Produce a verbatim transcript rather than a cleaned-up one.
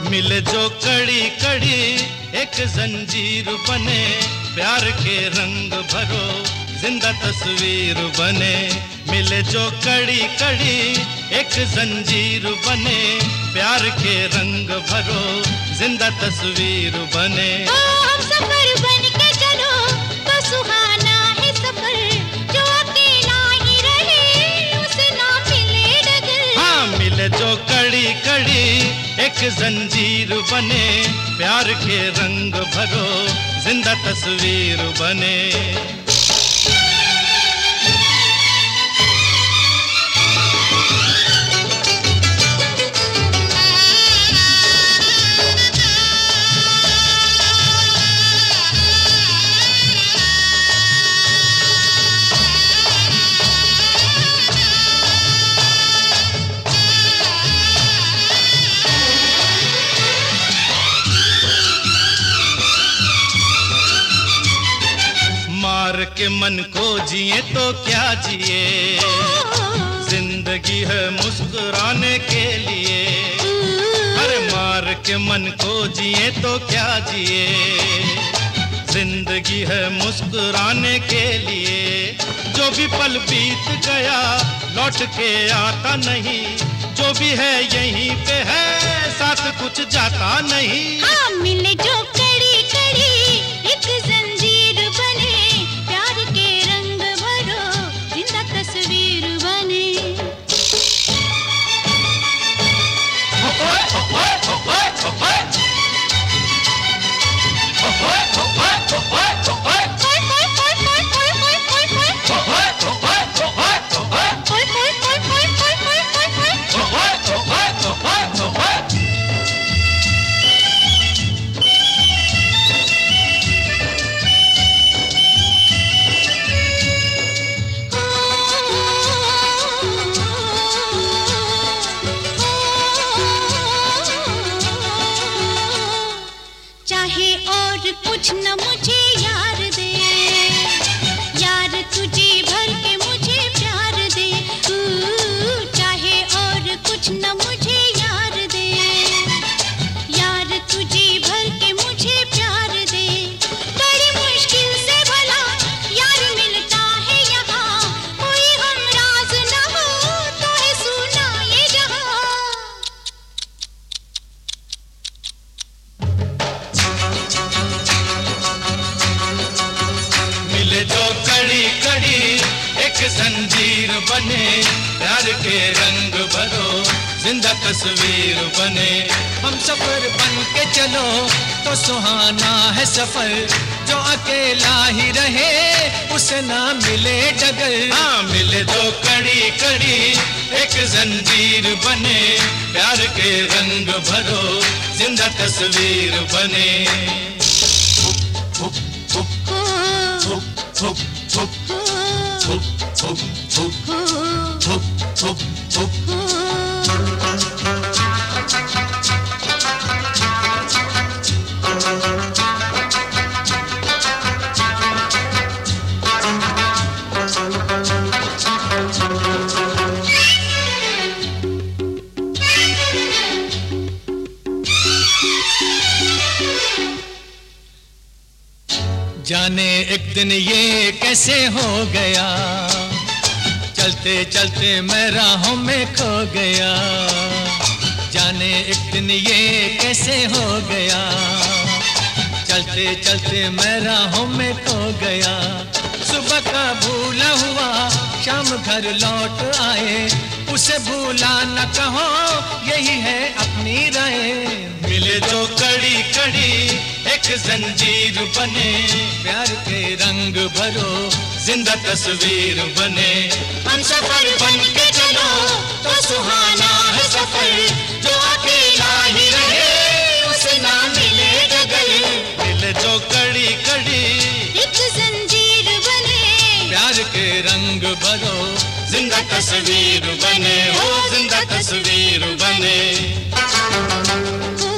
मिले जो कड़ी कड़ी एक जंजीर बने, प्यार के रंग भरो जिंदा तस्वीर बने। मिले जो कड़ी कड़ी एक जंजीर बने, प्यार के रंग भरो जिंदा तस्वीर बने। ओ हम सफर बन के चलो तो सुहाना है सफर, जो अकेला ही रहे उसे ना मिले डगर। हाँ मिले जो कड़ी कड़ी एक जंजीर बने, प्यार के रंग भरो जिंदा तस्वीर बने। मार के मन को जिए तो क्या जिए, जिंदगी है मुस्कुराने के लिए। अरे मार के मन को जिए तो क्या जिए, जिंदगी है मुस्कुराने के लिए। जो भी पल बीत गया लौट के आता नहीं, जो भी है यहीं पे है साथ कुछ जाता नहीं। हाँ मिले जो कड़ी कड़ी एक जंजीर बने, प्यार के रंग भरो जिंदा तस्वीर बने। चाहे और कुछ न मुझे यार दे, यार तुझे भर के मुझे प्यार दे। चाहे और कुछ न मुझे यार दे, यार तुझे भर के मुझे प्यार दे। बड़ी मुश्किल से भला यार मिलता है यहाँ, कोई हमराज न हो तो है सुना ये जहाँ। मिले जो कड़ी कड़ी एक जंजीर बने, प्यार के रंग भरो जिंदा तस्वीर बने। हम सफर बन के चलो तो सुहाना है सफर, जो अकेला ही रहे उसे ना मिले डगर। हाँ मिले जो कड़ी कड़ी एक जंजीर बने, प्यार के रंग भरो जिंदा तस्वीर बने। हुप, हुप, हुप, हुप, हुप, हुप, हुप, हुप, हुप, हुप, हुप, हुप। जाने एक दिन ये कैसे हो गया, चलते चलते मैं राहों में खो गया। जाने एक दिन ये कैसे हो गया, चलते चलते मैं राहों में खो गया। सुबह का भूला हुआ शाम घर लौट आए, उसे भूला न कहो यही है अपनी राय। मिले जो कड़ी कड़ी एक जंजीर बने, प्यार के रंग भरो जिंदा तस्वीर बने। हम सफर बन के चलो तो सुहाना है सफर, जो अकेला ही रहे उसे ना मिले डगर। मिले जो कड़ी कड़ी एक जंजीर बने, प्यार के रंग भरो जिंदा तस्वीर बने, हो जिंदा तस्वीर बने।